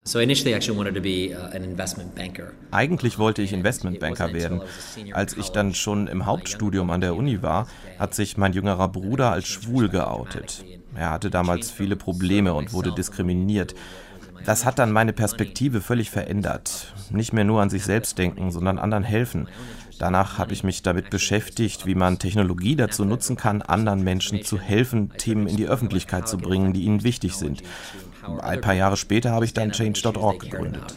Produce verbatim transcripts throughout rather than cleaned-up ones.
Eigentlich wollte ich Investmentbanker werden. Als ich dann schon im Hauptstudium an der Uni war, hat sich mein jüngerer Bruder als schwul geoutet. Er hatte damals viele Probleme und wurde diskriminiert. Das hat dann meine Perspektive völlig verändert. Nicht mehr nur an sich selbst denken, sondern anderen helfen. Danach habe ich mich damit beschäftigt, wie man Technologie dazu nutzen kann, anderen Menschen zu helfen, Themen in die Öffentlichkeit zu bringen, die ihnen wichtig sind. Ein paar Jahre später habe ich dann Change Punkt org gegründet.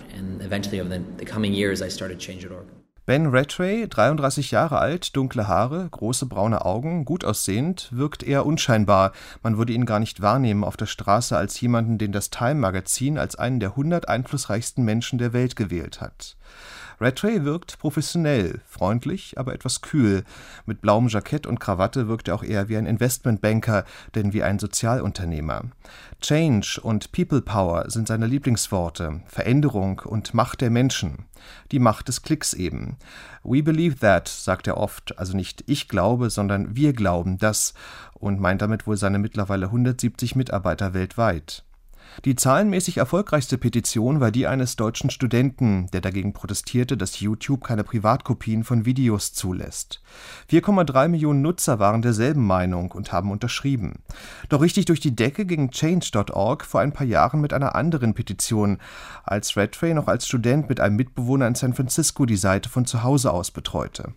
Ben Rattray, dreiunddreißig Jahre alt, dunkle Haare, große braune Augen, gut aussehend, wirkt eher unscheinbar. Man würde ihn gar nicht wahrnehmen auf der Straße als jemanden, den das Time-Magazin als einen der hundert einflussreichsten Menschen der Welt gewählt hat. Rattray wirkt professionell, freundlich, aber etwas kühl. Mit blauem Jackett und Krawatte wirkt er auch eher wie ein Investmentbanker, denn wie ein Sozialunternehmer. Change und People Power sind seine Lieblingsworte, Veränderung und Macht der Menschen. Die Macht des Klicks eben. We believe that, sagt er oft, also nicht ich glaube, sondern wir glauben das, und meint damit wohl seine mittlerweile hundertsiebzig Mitarbeiter weltweit. Die zahlenmäßig erfolgreichste Petition war die eines deutschen Studenten, der dagegen protestierte, dass YouTube keine Privatkopien von Videos zulässt. vier Komma drei Millionen Nutzer waren derselben Meinung und haben unterschrieben. Doch richtig durch die Decke ging Change Punkt org vor ein paar Jahren mit einer anderen Petition, als Rattray noch als Student mit einem Mitbewohner in San Francisco die Seite von zu Hause aus betreute.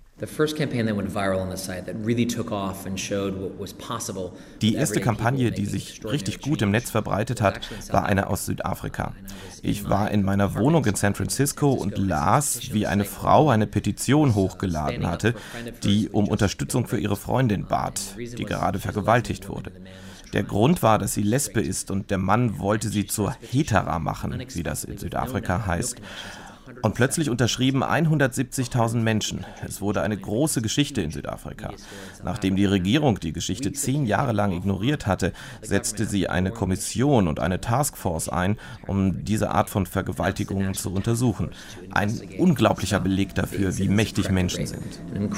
Die erste Kampagne, die sich richtig gut im Netz verbreitet hat, war eine aus Südafrika. Ich war in meiner Wohnung in San Francisco und las, wie eine Frau eine Petition hochgeladen hatte, die um Unterstützung für ihre Freundin bat, die gerade vergewaltigt wurde. Der Grund war, dass sie Lesbe ist und der Mann wollte sie zur Hetera machen, wie das in Südafrika heißt. Und plötzlich unterschrieben hundertsiebzigtausend Menschen. Es wurde eine große Geschichte in Südafrika. Nachdem die Regierung die Geschichte zehn Jahre lang ignoriert hatte, setzte sie eine Kommission und eine Taskforce ein, um diese Art von Vergewaltigungen zu untersuchen. Ein unglaublicher Beleg dafür, wie mächtig Menschen sind.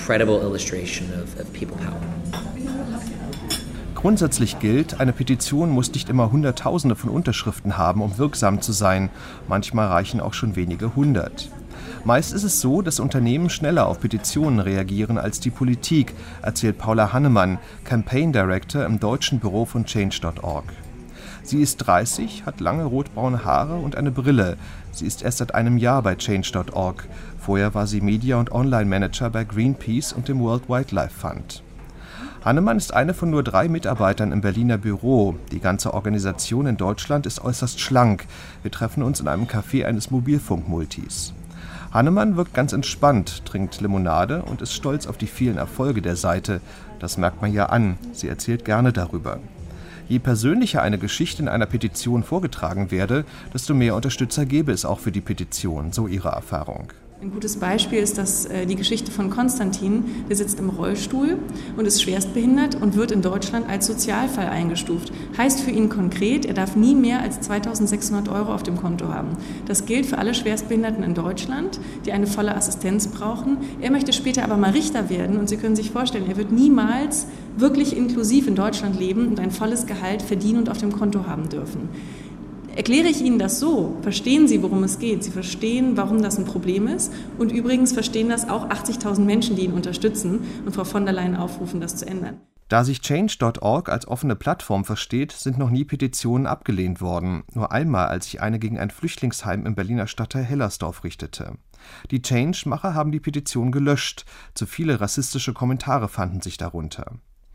Grundsätzlich gilt, eine Petition muss nicht immer Hunderttausende von Unterschriften haben, um wirksam zu sein. Manchmal reichen auch schon wenige hundert. Meist ist es so, dass Unternehmen schneller auf Petitionen reagieren als die Politik, erzählt Paula Hannemann, Campaign Director im deutschen Büro von Change Punkt org. Sie ist dreißig, hat lange rotbraune Haare und eine Brille. Sie ist erst seit einem Jahr bei Change Punkt org. Vorher war sie Media- und Online-Manager bei Greenpeace und dem World Wildlife Fund. Hannemann ist eine von nur drei Mitarbeitern im Berliner Büro. Die ganze Organisation in Deutschland ist äußerst schlank. Wir treffen uns in einem Café eines Mobilfunkmultis. Hannemann wirkt ganz entspannt, trinkt Limonade und ist stolz auf die vielen Erfolge der Seite. Das merkt man ja an. Sie erzählt gerne darüber. Je persönlicher eine Geschichte in einer Petition vorgetragen werde, desto mehr Unterstützer gäbe es auch für die Petition, so ihre Erfahrung. Ein gutes Beispiel ist das, äh, die Geschichte von Konstantin. Der sitzt im Rollstuhl und ist schwerstbehindert und wird in Deutschland als Sozialfall eingestuft. Heißt für ihn konkret, er darf nie mehr als zweitausendsechshundert Euro auf dem Konto haben. Das gilt für alle Schwerstbehinderten in Deutschland, die eine volle Assistenz brauchen. Er möchte später aber mal Richter werden und Sie können sich vorstellen, er wird niemals wirklich inklusiv in Deutschland leben und ein volles Gehalt verdienen und auf dem Konto haben dürfen. Erkläre ich Ihnen das so, verstehen Sie, worum es geht. Sie verstehen, warum das ein Problem ist. Und übrigens verstehen das auch achtzigtausend Menschen, die ihn unterstützen und Frau von der Leyen aufrufen, das zu ändern. Da sich Change Punkt org als offene Plattform versteht, sind noch nie Petitionen abgelehnt worden. Nur einmal, als sich eine gegen ein Flüchtlingsheim im Berliner Stadtteil Hellersdorf richtete. Die Change-Macher haben die Petition gelöscht. Zu viele rassistische Kommentare fanden sich darunter.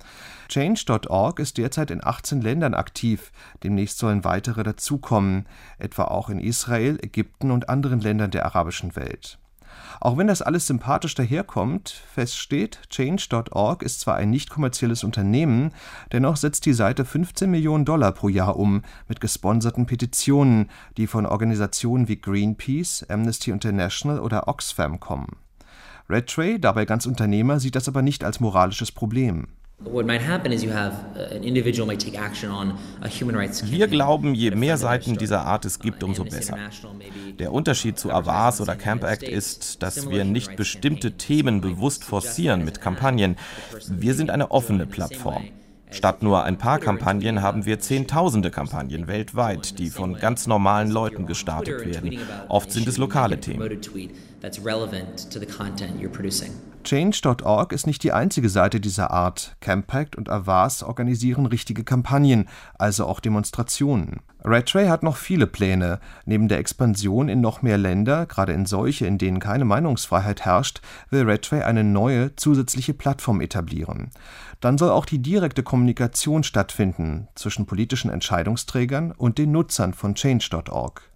Change Punkt org ist derzeit in achtzehn Ländern aktiv, demnächst sollen weitere dazukommen, etwa auch in Israel, Ägypten und anderen Ländern der arabischen Welt. Auch wenn das alles sympathisch daherkommt, feststeht, Change Punkt org ist zwar ein nicht kommerzielles Unternehmen, dennoch setzt die Seite fünfzehn Millionen Dollar pro Jahr um mit gesponserten Petitionen, die von Organisationen wie Greenpeace, Amnesty International oder Oxfam kommen. Rattray, dabei ganz Unternehmer, sieht das aber nicht als moralisches Problem. Wir glauben, je mehr Seiten dieser Art es gibt, umso besser. Der Unterschied zu Avaaz oder Camp Act ist, dass wir nicht bestimmte Themen bewusst forcieren mit Kampagnen. Wir sind eine offene Plattform. Statt nur ein paar Kampagnen haben wir zehntausende Kampagnen weltweit, die von ganz normalen Leuten gestartet werden. Oft sind es lokale Themen. Change Punkt org ist nicht die einzige Seite dieser Art. Campact und Avaaz organisieren richtige Kampagnen, also auch Demonstrationen. Rattray hat noch viele Pläne. Neben der Expansion in noch mehr Länder, gerade in solche, in denen keine Meinungsfreiheit herrscht, will Rattray eine neue, zusätzliche Plattform etablieren. Dann soll auch die direkte Kommunikation stattfinden zwischen politischen Entscheidungsträgern und den Nutzern von Change Punkt org.